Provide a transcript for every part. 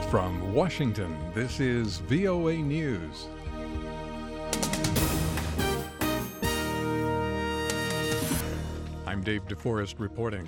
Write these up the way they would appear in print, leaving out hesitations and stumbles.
From Washington, this is VOA News. I'm Dave DeForest reporting.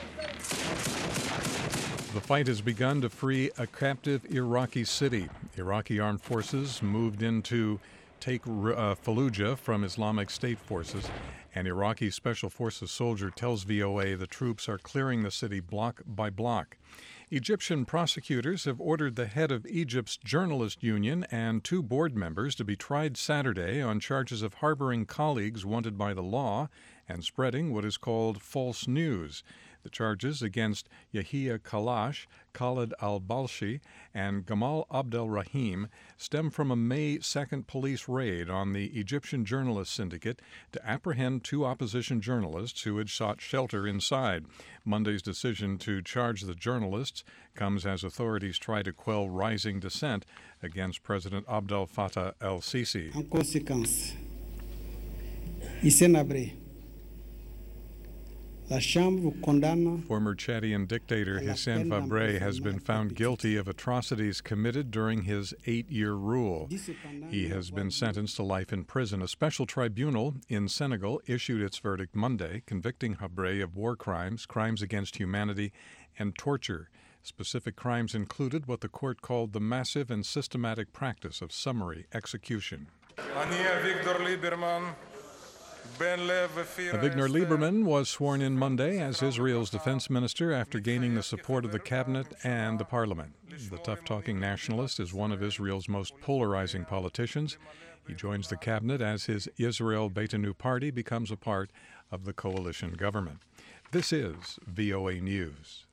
The fight has begun to free a captive Iraqi city. Iraqi armed forces moved in to take Fallujah from Islamic State forces. An Iraqi Special Forces soldier tells VOA the troops are clearing the city block by block. Egyptian prosecutors have ordered the head of Egypt's journalist union and 2 board members to be tried Saturday on charges of harboring colleagues wanted by the law and spreading what is called false news. The charges against Yahia Kalash, Khaled al-Balshi, and Gamal Abdel Rahim stem from a May 2nd police raid on the Egyptian journalist syndicate to apprehend 2 opposition journalists who had sought shelter inside. Monday's decision to charge the journalists comes as authorities try to quell rising dissent against President Abdel Fattah el-Sisi. En conséquence, Isenabre, former Chadian dictator Hissène Habré has been found guilty of atrocities committed during his 8-year rule. He has been sentenced to life in prison. A special tribunal in Senegal issued its verdict Monday, convicting Habré of war crimes, crimes against humanity, and torture. Specific crimes included what the court called the massive and systematic practice of summary execution. Avigdor Lieberman was sworn in Monday as Israel's defense minister after gaining the support of the cabinet and the parliament. The tough-talking nationalist is one of Israel's most polarizing politicians. He joins the cabinet as his Israel Beitenu party becomes a part of the coalition government. This is VOA News.